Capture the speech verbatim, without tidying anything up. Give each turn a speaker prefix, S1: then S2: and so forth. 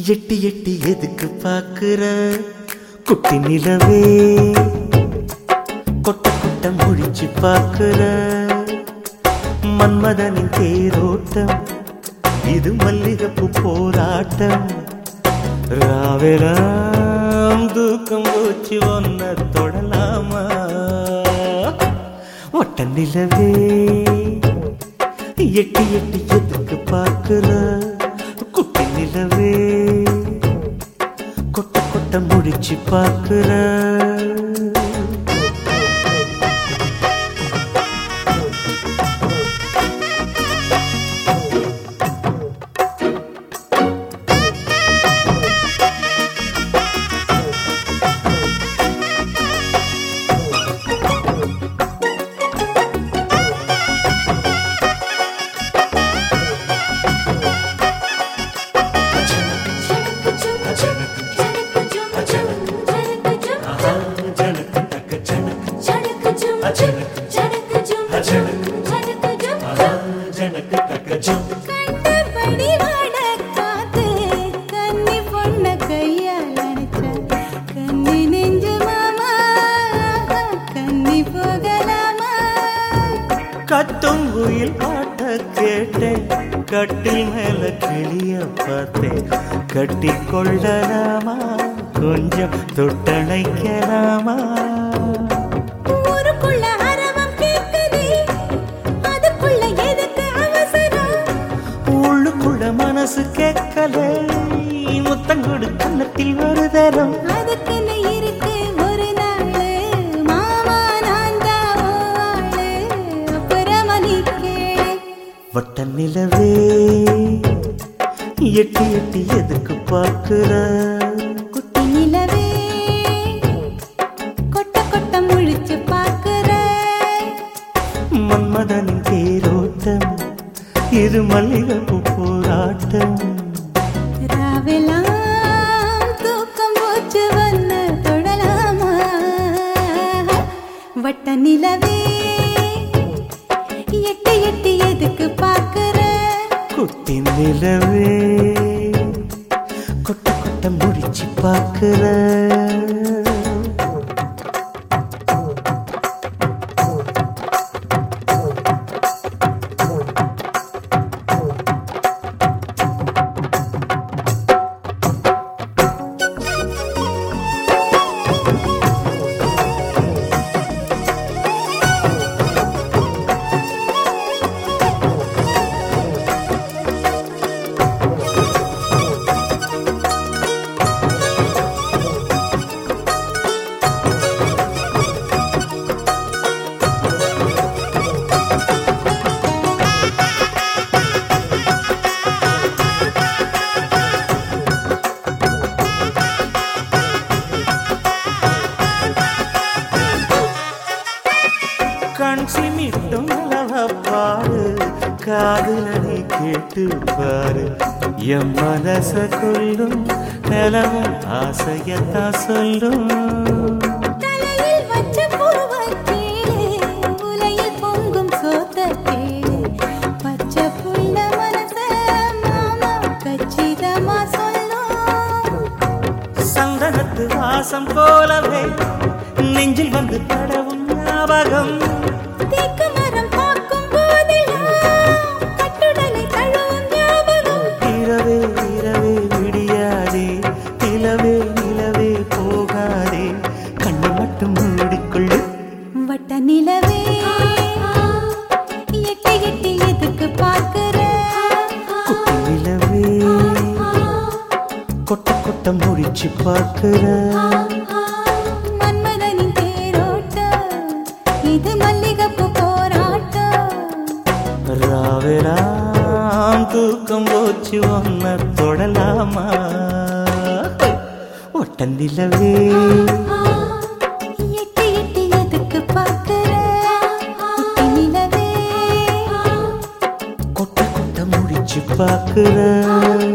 S1: எட்டி எட்டி எதுக்கு பாக்குற குட்டி நிலவே, கொட்ட கொட்ட முழிச்சு பாக்குற மன்மதனின் தேரோட்டம், இது மல்லிகைப்பூ போராட்டம். ராவெலாம் தூக்கம் போச்சு ஒன்ன தொடலாமா, ஒட்ட நிலவே எட்டி எட்டி எதுக்கு பாக்குற குட்டி நிலவே, கொட்ட கொட்ட முடிச்சு பாக்குற. கத்தும் குயில் பாட்ட கேட்டேன், கட்டில் மேல கிளிய பார்த்தேன். கட்டி கொள்ளலாமா, கொஞ்சம் தொட்டணைக்கலாமா?
S2: ஊருக்குள்ள அரவம் கேக்குதே, அதுக்குள்ள எதுக்கு அவசரம்?
S1: உள்ளுக்குள்ள மனசு கேட்கல, முத்தங்கொடு கண்ணத்தில் ஒரு தரம்.
S2: அதுக்குன்னு இருக்கு ஒரு நாளு, மாமா நான் தான் ஆளு, அப்புறமா நீ கேளு.
S1: வட்ட நிலவே எட்டி எட்டி எதுக்கு பாக்குற
S2: குட்டி நிலவே, கொட்ட கொட்ட முழிச்சு பாக்குற
S1: மன்மதனின் தேரோட்டம், இது மல்லிகைப்பூ போராட்டம்.
S2: ராவெல்லாம் தூக்கம் போச்சு வந்த தொடலாமா, வட்ட நிலவே எட்டி எட்டி எதுக்கு பாக்குற
S1: குட்டி நிலவே, கொட்ட கொட்ட முடிச்சு பாக்குற. கண் சிமிட்டும் நிலவப்பாரு, காதலனை கேட்டு பாரு. என் மனச கொள்ளும் நிலமும் ஆசையத்தான் சொல்லும்.
S2: தலையில் வச்ச பூவை கேளு, உலையில் பொங்கும் சோத்த கேளு, பச்சை புள்ள மனச மாமா கச்சிதமா சொல்லும்.
S1: சந்தனத்து வாசம் போலவே நெஞ்சில் வந்து தடவும் ஞாபகம்.
S2: தேக்கு மரம் பார்க்கும் போதெல்லாம் கட்டுடலை தழுவும் ஞாபகம்.
S1: இரவே இரவே விடியாதே, நிலவே நிலவே போகாதே, கண்ணை மட்டும் மூடிக்கொள்ளு.
S2: வட்ட நிலவே எட்டி எட்டி எதுக்கு பார்க்கிற
S1: குட்டி நிலவே, கொட்ட கொட்ட முடிச்சு பார்க்கிற.
S2: மன்மதனின் தேரோட்டம், இது மல்லிகைப்பூ போராட்டம்.
S1: ராவெலாம் தூக்கம் போச்சு ஒன்ன தொடலாமா, ஒட்ட நிலவே
S2: எட்டி எட்டி எதுக்கு பார்க்கிற குட்டி நிலவே,
S1: கொட்ட கொட்ட முடிச்சு பார்க்கிற.